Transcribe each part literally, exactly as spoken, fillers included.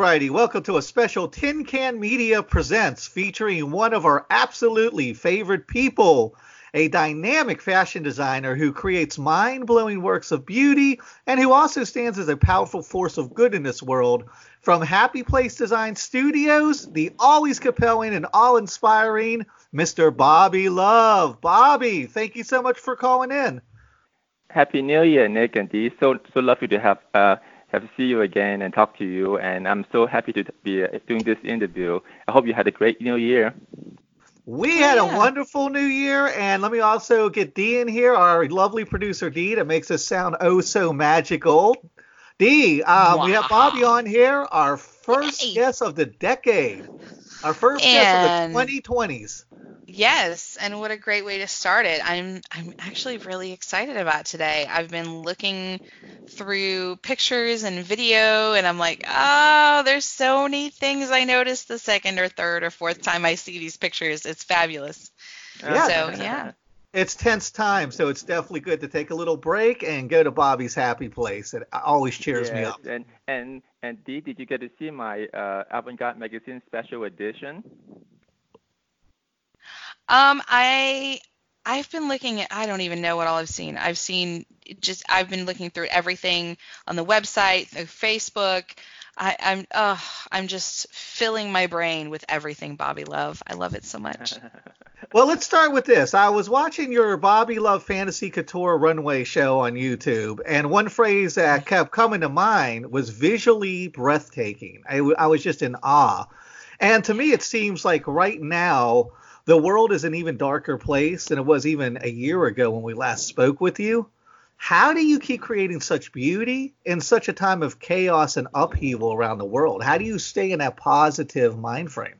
righty, welcome to a special Tin Can Media Presents featuring one of our absolutely favorite people, a dynamic fashion designer who creates mind-blowing works of beauty and who also stands as a powerful force of good in this world. From Happy Place Design Studios, the always compelling and awe-inspiring Mister Bobby Love. Bobby, thank you so much for calling in. Happy New Year, Nick and Dee. So so lovely to have uh, have to see you again and talk to you. And I'm so happy to be uh, doing this interview. I hope you had a great New Year. We had a wonderful New Year, and let me also get Dee in here, our lovely producer Dee, that makes us sound oh so magical. Dee, um, wow. We have Bobby on here, our first Yay. guest of the decade, our first and... guest of the twenty twenties. Yes, and what a great way to start it. I'm I'm actually really excited about today. I've been looking through pictures and video, and I'm like, oh, there's so many things I noticed the second or third or fourth time I see these pictures. It's fabulous. Yeah. So, yeah. It's tense time, so it's definitely good to take a little break and go to Bobby's Happy Place. It always cheers yes, me up. And and and Dee, did you get to see my uh, Avant-Garde magazine special edition? Um, I I've been looking at, I don't even know what all I've seen. I've seen just I've been looking through everything on the website, through Facebook. I, I'm uh, I'm just filling my brain with everything Bobby Love. I love it so much. Well, let's start with this. I was watching your Bobby Love Fantasy Couture runway show on YouTube, and one phrase that kept coming to mind was visually breathtaking. I, I was just in awe. And to me, it seems like right now, the world is an even darker place than it was even a year ago when we last spoke with you. How do you keep creating such beauty in such a time of chaos and upheaval around the world? How do you stay in that positive mind frame?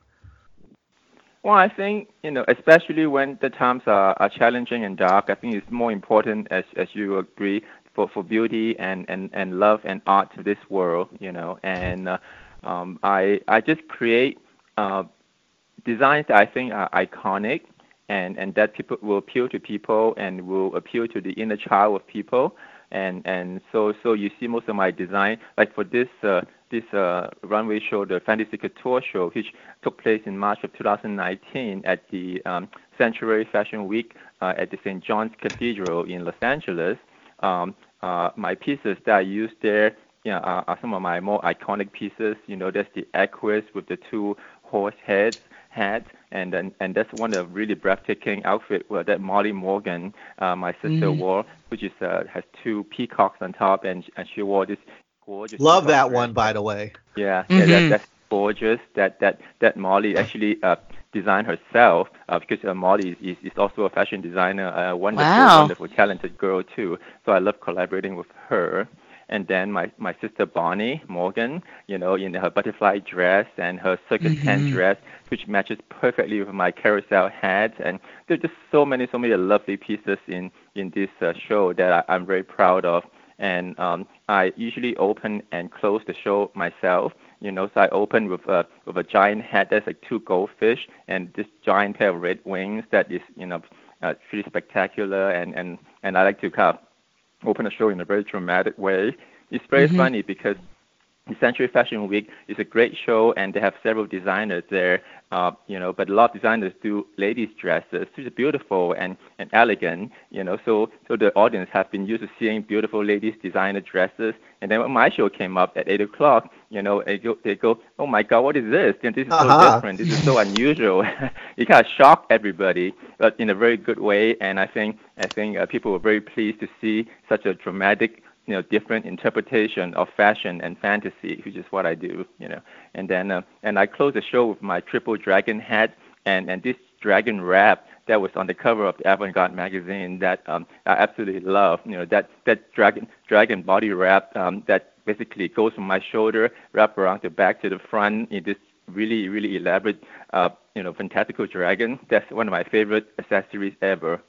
Well, I think, you know, especially when the times are, are challenging and dark, I think it's more important, as as you agree, for, for beauty and, and, and love and art to this world, you know. And uh, um, I I just create uh, designs that I think are iconic and, and that people will appeal to people and will appeal to the inner child of people. And and so so you see most of my design, like for this uh, this uh, runway show, the Fantasy Couture show, which took place in March of two thousand nineteen at the um, Sanctuary Fashion Week uh, at the Saint John's Cathedral in Los Angeles. Um, uh, my pieces that I used there, you know, are, are some of my more iconic pieces. You know, there's the Equus with the two horse heads. Hat, and then and that's one of the really breathtaking outfit well, that Molly Morgan, uh, my sister, mm. wore, which is uh, has two peacocks on top, and and she wore this gorgeous. Love that one, by the way. Yeah, mm-hmm. yeah, that, that's gorgeous. That that that Molly actually uh, designed herself uh, because uh, Molly is, is also a fashion designer, a wonderful, wow. wonderful, talented girl too. So I love collaborating with her. And then my, my sister Bonnie Morgan, you know, in her butterfly dress and her circus mm-hmm. tent dress, which matches perfectly with my carousel hat. And there's just so many, so many lovely pieces in, in this uh, show that I, I'm very proud of. And um, I usually open and close the show myself. You know, so I open with a with a giant hat that's like two goldfish and this giant pair of red wings that is, you know, uh, pretty spectacular. And, and, and I like to kind of open a show in a very dramatic way. It's very mm-hmm. funny because the Sanctuary Fashion Week is a great show, and they have several designers there, uh, you know, but a lot of designers do ladies' dresses, which is beautiful and, and elegant, you know, so so the audience have been used to seeing beautiful ladies' designer dresses. And then when my show came up at eight o'clock, you know, they go, they go oh, my God, what is this? And this is uh-huh. so different. This is so unusual. It kind of shocked everybody, but in a very good way. And I think, I think uh, people were very pleased to see such a dramatic, you know, different interpretation of fashion and fantasy, which is what I do, you know. And then, uh, and I closed the show with my triple dragon hat and, and this dragon wrap that was on the cover of the Avant-Garde magazine that um, I absolutely love. You know, that, that dragon dragon body wrap um, that basically goes from my shoulder, wrap around the back to the front in this really, really elaborate, uh, you know, fantastical dragon. That's one of my favorite accessories ever.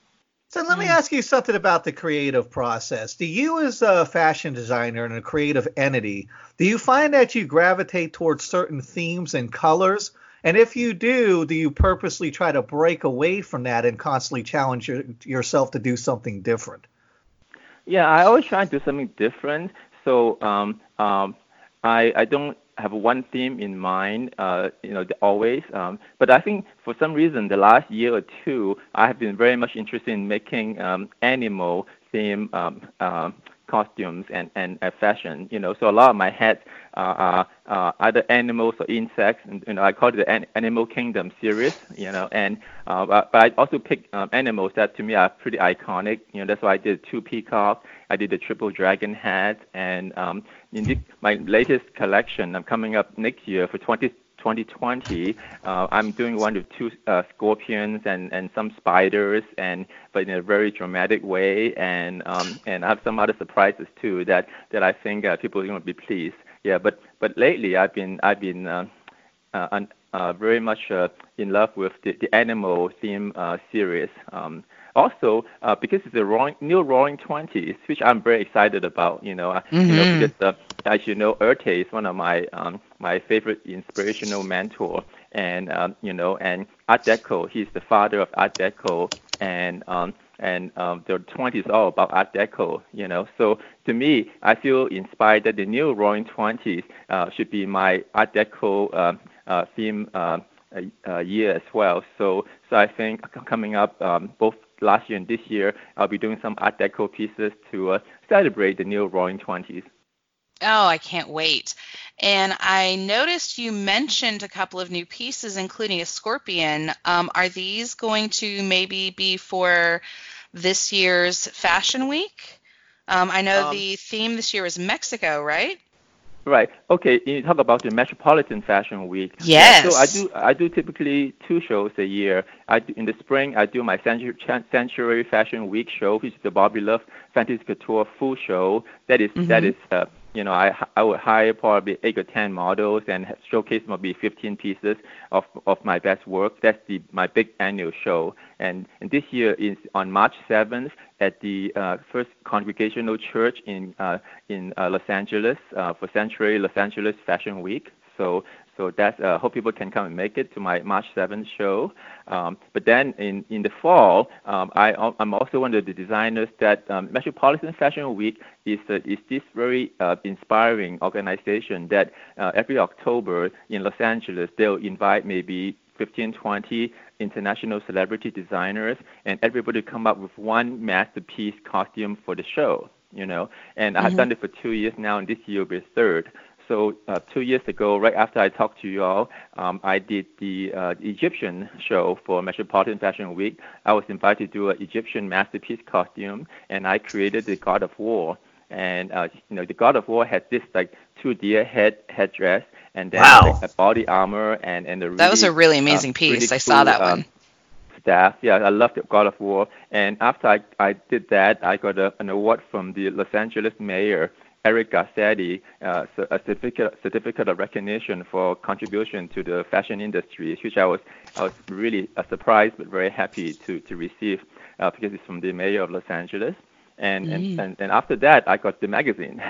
So let me ask you something about the creative process. Do you, as a fashion designer and a creative entity, do you find that you gravitate towards certain themes and colors? And if you do, do you purposely try to break away from that and constantly challenge your, yourself to do something different? Yeah, I always try to do something different. So um, um, I, I don't have one theme in mind, uh, you know, always. Um, but I think for some reason, the last year or two, I have been very much interested in making um, animal theme um, uh, costumes and, and uh, fashion. You know, so a lot of my hats uh, are uh, either animals or insects. And, you know, I call it the An- Animal Kingdom series. You know, and uh, but, but I also pick um, animals that to me are pretty iconic. You know, that's why I did two peacocks. I did the triple dragon hat, and um, in the, my latest collection, I'm coming up next year for twenty twenty. Uh, I'm doing one with two uh, scorpions and, and some spiders, and but in a very dramatic way, and um, and I have some other surprises too that, that I think uh, people are going to be pleased. Yeah, but but lately I've been I've been uh, uh, uh, very much uh, in love with the, the animal theme uh, series. Um, Also, uh, because it's a roaring, new Roaring Twenties, which I'm very excited about, you know, uh, Mm-hmm. you know, because uh, as you know, Erte is one of my um, my favorite inspirational mentor, and um, you know, and Art Deco, he's the father of Art Deco, and um, and um, the twenties are all about Art Deco, you know. So to me, I feel inspired that the new Roaring Twenties uh, should be my Art Deco uh, uh, theme uh, uh, year as well. So so I think coming up um, both last year and this year, I'll be doing some Art Deco pieces to uh, celebrate the new Roaring Twenties. Oh, I can't wait. And I noticed you mentioned a couple of new pieces, including a scorpion. Um, are these going to maybe be for this year's Fashion Week? Um, I know Um, the theme this year is Mexico, right? Right. Okay. You talk about the Metropolitan Fashion Week. Yeah. So I Yes. do I do typically two shows a year. I do, in the spring I do my Century, Century Fashion Week show, which is the Bobby Love Fantasy Couture full show. That is that Mm-hmm. is uh, you know I I would hire probably eight or ten models and showcase maybe fifteen pieces of of my best work. That's the my big annual show. And, and this year is on March seventh at the uh, First Congregational Church in uh, in uh, Los Angeles uh, for Century Los Angeles Fashion Week. So so that's uh, hope people can come and make it to my March seventh show. Um, but then in, in the fall, um, I I'm also one of the designers that um, Metropolitan Fashion Week is uh, is this very uh, inspiring organization that uh, every October in Los Angeles they'll invite maybe fifteen, twenty international celebrity designers, and everybody come up with one masterpiece costume for the show, you know. And I have Mm-hmm. done it for two years now, and this year will be third. So uh, two years ago, right after I talked to you all, um, I did the uh, Egyptian show for Metropolitan Fashion Week. I was invited to do an Egyptian masterpiece costume, and I created the God of War. And uh, you know, the God of War had this like two deer head headdress, and then like Wow. a body armor and and a That was a really really uh, amazing really piece. I saw cool that um, one. staff. Yeah, I loved the God of War. And after I I did that, I got a, an award from the Los Angeles mayor, Eric Garcetti, uh, so a certificate certificate of recognition for contribution to the fashion industry, which I was I was really uh, surprised but very happy to to receive uh, because it's from the mayor of Los Angeles. And, and, Mm. and, and after that, I got the magazine.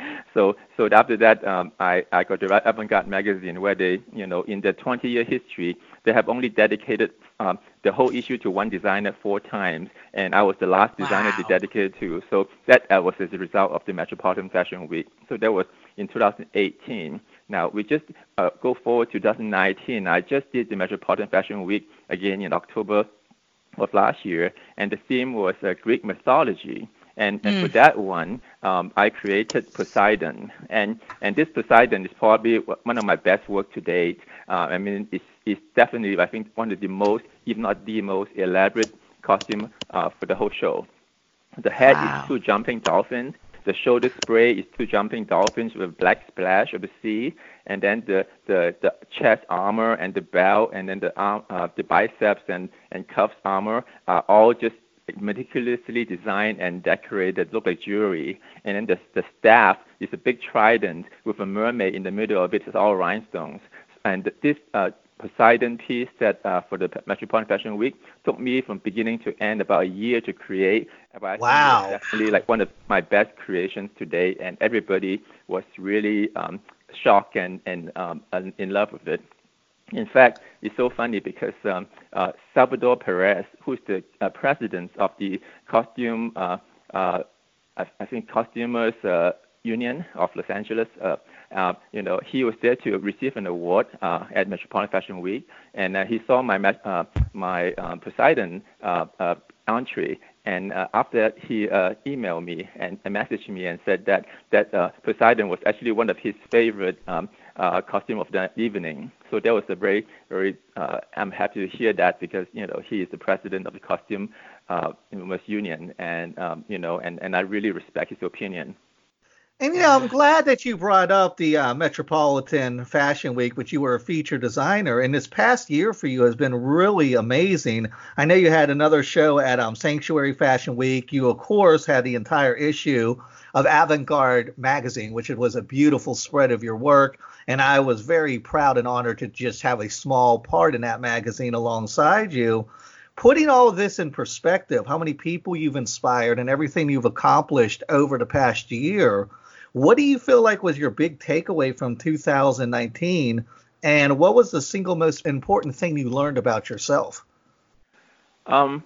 so so after that, um, I, I got the Avant-Garde magazine, where they, you know, in their twenty-year history, they have only dedicated um, the whole issue to one designer four times, and I was the last designer they Wow. dedicated to. So that uh, was as a result of the Metropolitan Fashion Week. So that was in two thousand eighteen. Now we just uh, go forward to two thousand nineteen. I just did the Metropolitan Fashion Week again in October of last year, and the theme was uh, Greek mythology. And, and for Mm. that one, um, I created Poseidon. And, and this Poseidon is probably one of my best work to date. Uh, I mean, it's, it's definitely, I think, one of the most, if not the most elaborate costume uh, for the whole show. The head is Wow. two jumping dolphins. The shoulder spray is two jumping dolphins with a black splash of the sea. And then the, the, the chest armor and the belt and then the arm, uh, the biceps and, and cuffs armor are all just meticulously designed and decorated, look like jewelry. And then the, the staff is a big trident with a mermaid in the middle of it. It's all rhinestones. And this uh, Poseidon piece that uh, for the Metropolitan Fashion Week took me from beginning to end about a year to create. But I think it was Wow. definitely like one of my best creations to date, and everybody was really um, shocked and, and um, in love with it. In fact, it's so funny because um, uh, Salvador Perez, who's the uh, president of the costume, uh, uh, I, I think costumers uh, union of Los Angeles, uh, uh, you know, he was there to receive an award uh, at Metropolitan Fashion Week, and uh, he saw my uh, my um, Poseidon uh, uh, entry. And uh, after that, he uh, emailed me and, and messaged me and said that that uh, Poseidon was actually one of his favorite um, uh, costume of the evening. So that was a very, very. Uh, I'm happy to hear that because you know he is the president of the Costume uh, Union, and um, you know, and, and I really respect his opinion. And, you know, I'm glad that you brought up the uh, Metropolitan Fashion Week, which you were a featured designer. And this past year for you has been really amazing. I know you had another show at um, Sanctuary Fashion Week. You, of course, had the entire issue of Avant-Garde magazine, which was a beautiful spread of your work. And I was very proud and honored to just have a small part in that magazine alongside you. Putting all of this in perspective, how many people you've inspired and everything you've accomplished over the past year, what do you feel like was your big takeaway from two thousand nineteen, and what was the single most important thing you learned about yourself? Um,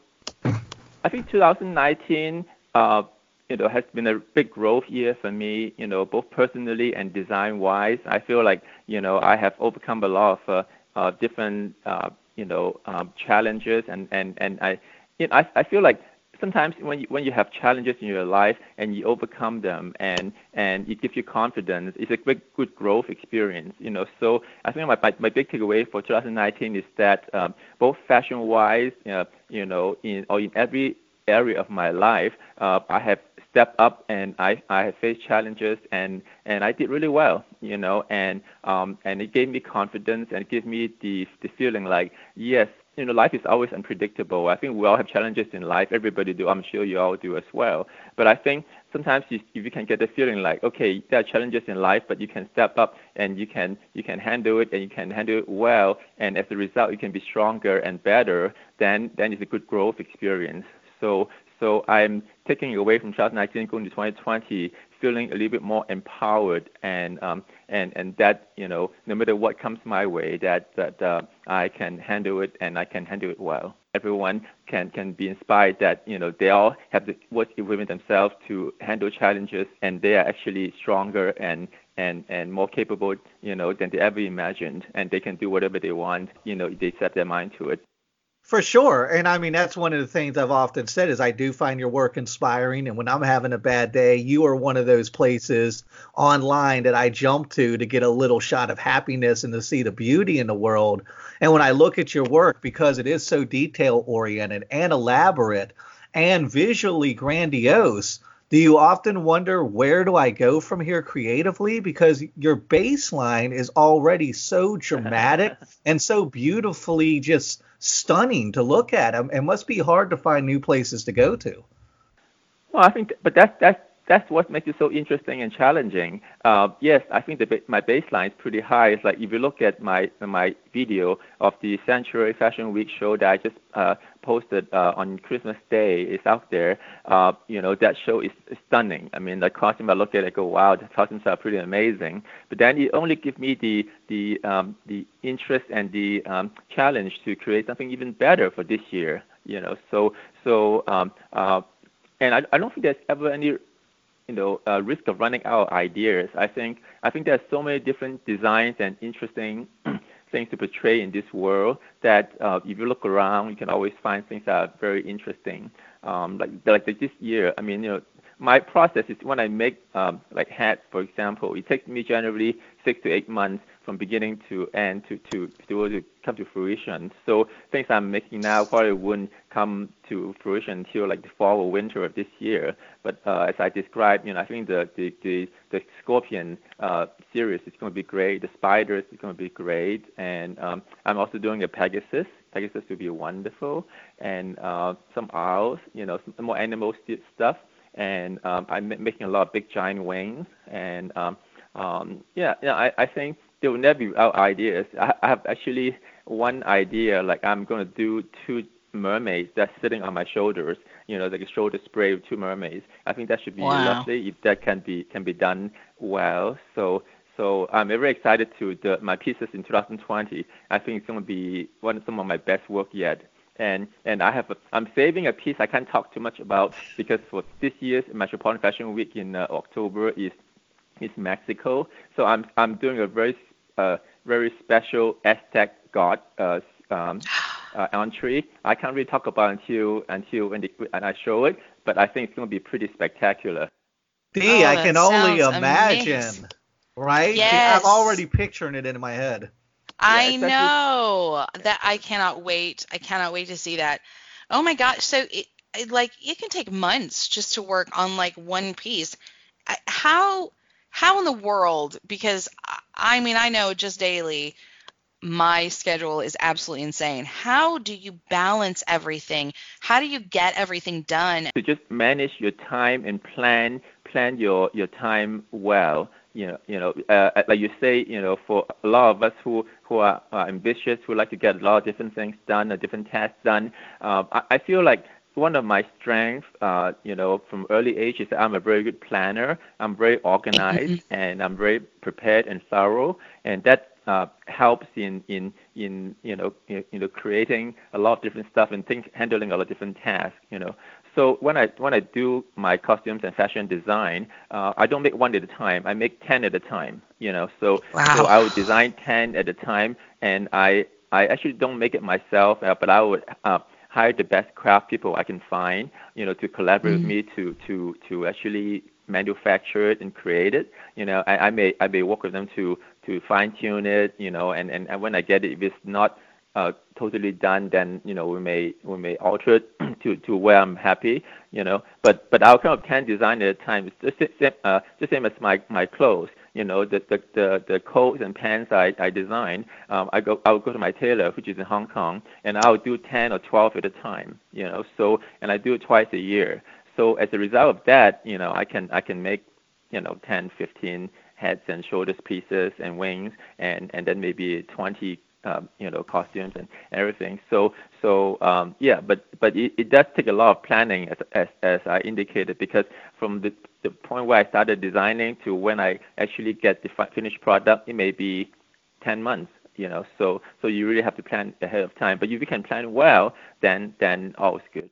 I think two thousand nineteen, uh, you know, has been a big growth year for me. You know, both personally and design-wise. I feel like you know I have overcome a lot of uh, uh, different uh, you know um, challenges, and and and I, you know, I I feel like. Sometimes when you when you have challenges in your life and you overcome them and and it gives you confidence, it's a big good growth experience, you know. So I think my my, my big takeaway for two thousand nineteen is that um, both fashion-wise, uh, you know, in or in every area of my life, uh, I have stepped up and I I have faced challenges and and I did really well, you know, and um and it gave me confidence and it gave me the the feeling like yes. You know, life is always unpredictable. I think we all have challenges in life. Everybody do. I'm sure you all do as well. But I think sometimes you, if you can get the feeling like, okay, there are challenges in life, but you can step up and you can you can handle it and you can handle it well. And as a result, you can be stronger and better. Then then it's a good growth experience. So so I'm taking away from twenty nineteen going to twenty twenty, feeling a little bit more empowered and um and and that you know no matter what comes my way that that uh, I can handle it and I can handle it well. Everyone can can be inspired that you know they all have the work within themselves to handle challenges and they are actually stronger and and and more capable you know than they ever imagined and they can do whatever they want you know if they set their mind to it. For sure. And I mean, that's one of the things I've often said is I do find your work inspiring. And when I'm having a bad day, you are one of those places online that I jump to to get a little shot of happiness and to see the beauty in the world. And when I look at your work, because it is so detail oriented and elaborate and visually grandiose, do you often wonder, where do I go from here creatively? Because your baseline is already so dramatic and so beautifully just stunning to look at. It must be hard to find new places to go to. Well, I think, but that's that's that's what makes it so interesting and challenging. Uh, yes, I think the, my baseline is pretty high. It's like if you look at my my video of the Sanctuary Fashion Week show that I just uh, posted uh, on Christmas Day, it's out there. Uh, you know, that show is stunning. I mean, the costume, I look at it, I go, wow, the costumes are pretty amazing. But then it only gives me the the um, the interest and the um, challenge to create something even better for this year. You know, so so um, uh, and I, I don't think there's ever any you know, uh, risk of running out of ideas. I think I think there's so many different designs and interesting things to portray in this world that uh, if you look around, you can always find things that are very interesting. Um, like like this year, I mean, you know, my process is when I make um, like hats, for example, it takes me generally six to eight months from beginning to end to to to, to come to fruition. So things I'm making now probably wouldn't come to fruition until like the fall or winter of this year. But uh, as I described, you know, I think the the the, the Scorpion uh, series is going to be great. The Spiders is going to be great, and um, I'm also doing a Pegasus. Pegasus will be wonderful, and uh, some owls, you know, some more animal stuff. And um, I'm making a lot of big giant wings, and um, um, yeah, yeah, I, I think there will never be out ideas. I, I have actually one idea, like I'm going to do two mermaids that's sitting on my shoulders, you know, like a shoulder spray with two mermaids. I think that should be Wow. lovely if that can be can be done well. So so I'm very excited to the my pieces in two thousand twenty. I think it's going to be one of some of my best work yet. And and I have a, I'm saving a piece I can't talk too much about because for this year's Metropolitan Fashion Week in uh, October is is Mexico. So I'm I'm doing a very uh, very special Aztec god uh, um, uh, entry. I can't really talk about until until when, the, when I show it, but I think it's going to be pretty spectacular. D, Oh, I that can only sounds amazing. imagine, right? See, I'm Yes. already picturing it in my head. Yeah, I especially know that I cannot wait. I cannot wait to see that. Oh my gosh. So it, it like it can take months just to work on like one piece. I- How how in the world? Because I I mean I know just daily my schedule is absolutely insane. How do you balance everything? How do you get everything done? to just manage your time and plan plan your your time well. You know, you know, uh, like you say, you know, for a lot of us who who are, are ambitious, who like to get a lot of different things done, or different tasks done, uh, I, I feel like one of my strengths, uh, you know, from early age is that I'm a very good planner. I'm very organized, Mhm. and I'm very prepared and thorough, and that uh, helps in in in you know you you know creating a lot of different stuff and things, handling a lot of different tasks. You know, so when I when I do my costumes and fashion design, uh, I don't make one at a time. I make ten at a time. You know, so so Wow. I would design ten at a time, and I I actually don't make it myself, uh, but I would uh, hire the best craft people I can find. You know, to collaborate with Mm. me to to to actually manufacture it and create it. You know, I, I may I may work with them to to fine tune it. You know, and, and, and when I get it, if it's not uh, totally done, then you know we may we may alter it to, to where I'm happy, you know. But but I'll kind of can design at a time. It's just same uh, just same as my my clothes, you know. The the the, the coats and pants I, I design, um, I go I'll go to my tailor, which is in Hong Kong, and I'll do ten or twelve at a time, you know. So and I do it twice a year. So as a result of that, you know, I can I can make you know ten, fifteen heads and shoulders pieces and wings, and and then maybe twenty um, you know, costumes and everything. So, so um, yeah, but but it, it does take a lot of planning, as as, as I indicated, because from the the point where I started designing to when I actually get the fi- finished product, it may be ten months. You know, so so you really have to plan ahead of time. But if you can plan well, then then all is good.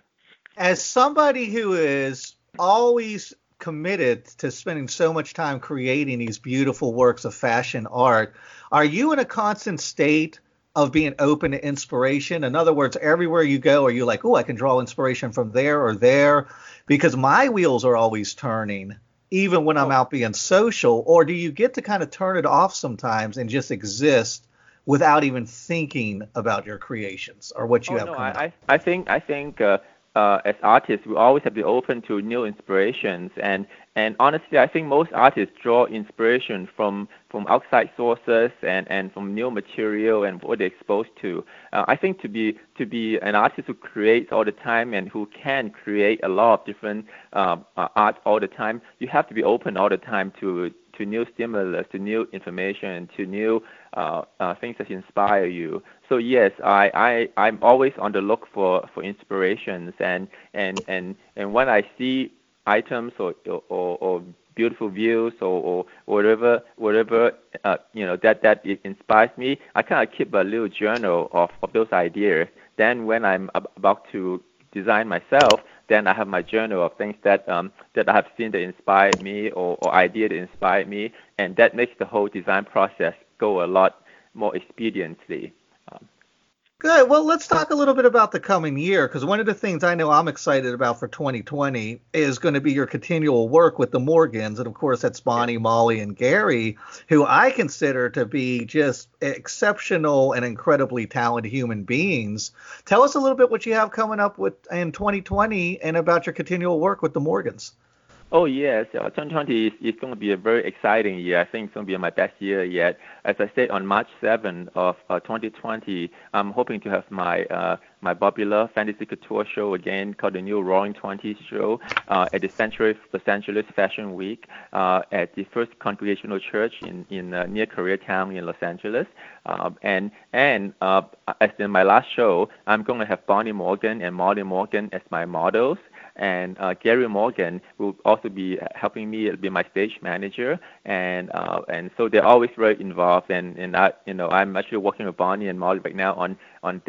As somebody who is always committed to spending so much time creating these beautiful works of fashion art, are you in a constant state of being open to inspiration? In other words, everywhere you go, are you like, oh, I can draw inspiration from there or there? Because my wheels are always turning, even when I'm Oh, out being social. Or do you get to kind of turn it off sometimes and just exist without even thinking about your creations or what you Oh have no, coming up? I I, I think I think uh, uh, as artists we always have to be open to new inspirations, and and honestly I think most artists draw inspiration from from outside sources and, and from new material and what they're exposed to. Uh, I think to be to be an artist who creates all the time and who can create a lot of different uh, uh, art all the time, you have to be open all the time to to new stimulus, to new information, to new uh, uh, things that inspire you. So yes, I, I I'm always on the look for, for inspirations, and, and, and, and when I see items or or, or beautiful views or, or whatever whatever uh, you know that that it inspires me, I kind of keep a little journal of, of those ideas. Then when I'm ab- about to design myself, then I have my journal of things that um, that I have seen that inspired me, or, or idea that inspired me, and that makes the whole design process go a lot more expediently. Um, Good. Well, let's talk a little bit about the coming year, because one of the things I know I'm excited about for twenty twenty is going to be your continual work with the Morgans. And of course, that's yeah. Bonnie, Molly, and Gary, who I consider to be just exceptional and incredibly talented human beings. Tell us a little bit what you have coming up with in twenty twenty and about your continual work with the Morgans. Oh yes, uh, twenty twenty is, is going to be a very exciting year. I think it's going to be my best year yet. As I said, on March seventh of uh, twenty twenty, I'm hoping to have my uh, my Bobby Love Fantasy Couture show again, called the New Roaring Twenties show, uh, at the Century Los Angeles Fashion Week, uh, at the First Congregational Church in in uh, near Koreatown in Los Angeles. Um, and and uh, as in my last show, I'm going to have Bonnie Morgan and Molly Morgan as my models, and uh, Gary Morgan will also be helping me be my stage manager, and uh, and so they're always very involved, and and I you know I'm actually working with Bonnie and Molly right now on on their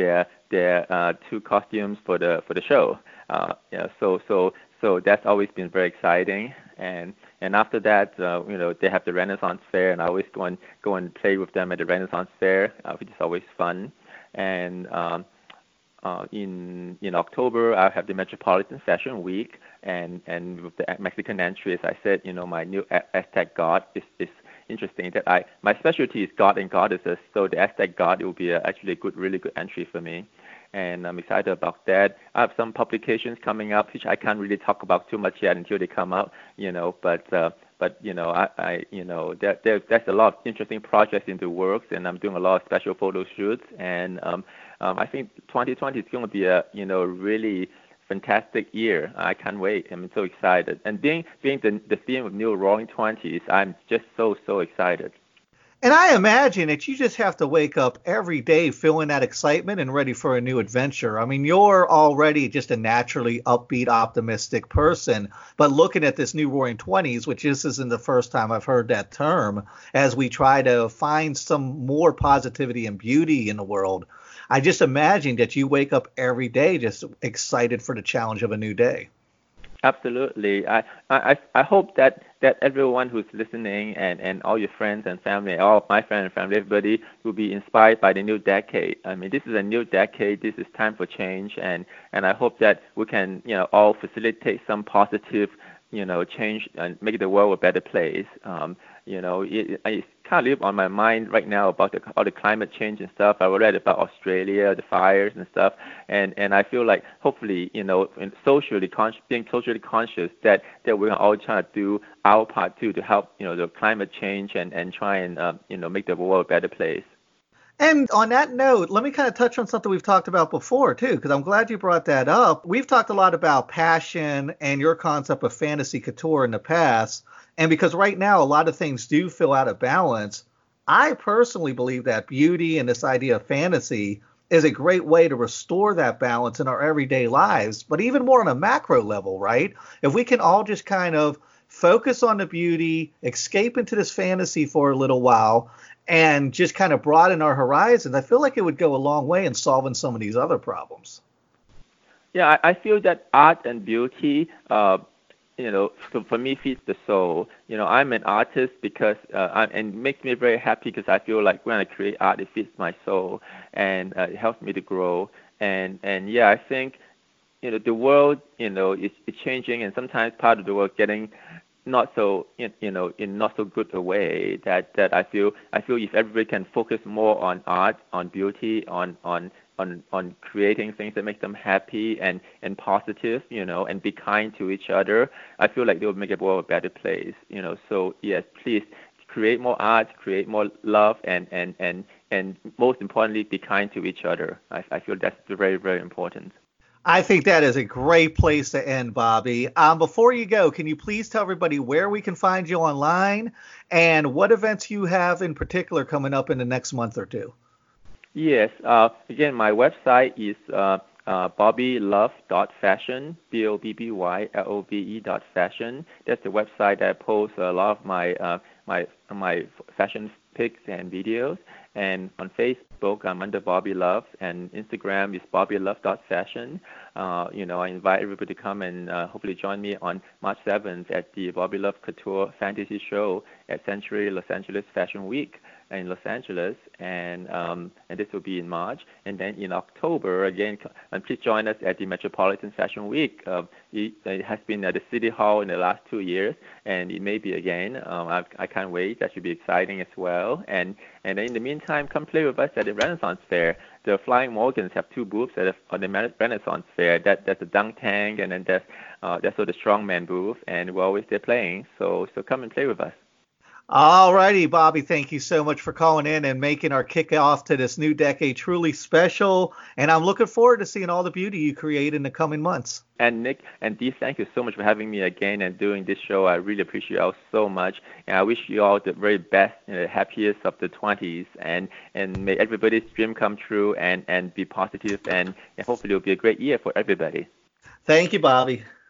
their uh, two costumes for the for the show. Uh, yeah, so so so that's always been very exciting. And and after that, uh, you know, they have the Renaissance Fair, and I always go and go and play with them at the Renaissance Fair, uh, which is always fun. And um, uh, in in October, I have the Metropolitan Fashion Week, and and with the Mexican entry, as I said, you know, my new Aztec god is is interesting. That I my specialty is god and goddesses, so the Aztec god will be a, actually a good, really good entry for me. And I'm excited about that. I have some publications coming up, which I can't really talk about too much yet until they come out, you know. But uh, but you know, I, I you know, there, there there's a lot of interesting projects in the works, and I'm doing a lot of special photo shoots. And um, um, I think twenty twenty is going to be a you know really fantastic year. I can't wait. I'm so excited. And being being the the theme of New Roaring Twenties, I'm just so so excited. And I imagine that you just have to wake up every day feeling that excitement and ready for a new adventure. I mean, you're already just a naturally upbeat, optimistic person. But looking at this New Roaring Twenties, which this isn't the first time I've heard that term, as we try to find some more positivity and beauty in the world, I just imagine that you wake up every day just excited for the challenge of a new day. Absolutely. I, I, I hope that, that everyone who's listening and, and all your friends and family, all of my friends and family, everybody will be inspired by the new decade. I mean, this is a new decade. This is time for change. And, and I hope that we can, you know, all facilitate some positive, you know, change and make the world a better place. Um, you know, it, it kind of live on my mind right now about the, all the climate change and stuff. I read about Australia, the fires and stuff, and, and I feel like hopefully, you know, socially con- being socially conscious that, that we're all trying to do our part too to help, you know, the climate change and, and try and, uh, you know, make the world a better place. And on that note, let me kind of touch on something we've talked about before, too, because I'm glad you brought that up. We've talked a lot about passion and your concept of fantasy couture in the past. And because right now a lot of things do feel out of balance, I personally believe that beauty and this idea of fantasy is a great way to restore that balance in our everyday lives, but even more on a macro level, right? If we can all just kind of focus on the beauty, escape into this fantasy for a little while, and just kind of broaden our horizons, I feel like it would go a long way in solving some of these other problems. Yeah, I, I feel that art and beauty, uh, you know, for, for me feeds the soul. You know, I'm an artist because, uh, I, and it makes me very happy because I feel like when I create art, it feeds my soul and uh, it helps me to grow. And, and yeah, I think, you know, the world, you know, is, is changing, and sometimes part of the world getting not so, you know, in not so good a way. That, that I feel, I feel if everybody can focus more on art, on beauty, on, on, on, on creating things that make them happy and, and positive, you know, and be kind to each other, I feel like they will make the world a better place, you know. So yes, please create more art, create more love, and, and, and, and most importantly, be kind to each other. I, I feel that's very, very important. I think that is a great place to end, Bobby. Um, before you go, can you please tell everybody where we can find you online and what events you have in particular coming up in the next month or two? Yes. Uh, again, my website is uh, uh, bobby love dot fashion, B O B B Y L O V E dot fashion. That's the website that I post a lot of my uh, my my fashion pics and videos. And on Facebook, I'm under Bobby Love, and Instagram is bobby love dot fashion. Uh, you know, I invite everybody to come and uh, hopefully join me on March seventh at the Bobby Love Couture Fantasy Show at Century Los Angeles Fashion Week in Los Angeles, and um, and this will be in March. And then in October, again, and please join us at the Metropolitan Fashion Week. Uh, it, it has been at the City Hall in the last two years, and it may be again. Um, I, I can't wait. That should be exciting as well. And and in the meantime, come play with us at the Renaissance Fair. The Flying Morgans have two booths at the, on the Renaissance Fair. That that's the dunk tank, and then there's uh, there's also the strongman booth, and we're always there playing. So so come and play with us. All righty, Bobby, thank you so much for calling in and making our kickoff to this new decade truly special. And I'm looking forward to seeing all the beauty you create in the coming months. And Nick and Dee, thank you so much for having me again and doing this show. I really appreciate you all so much. And I wish you all the very best and the happiest of the twenties. And, and may everybody's dream come true and, and be positive. And, and hopefully it will be a great year for everybody. Thank you, Bobby.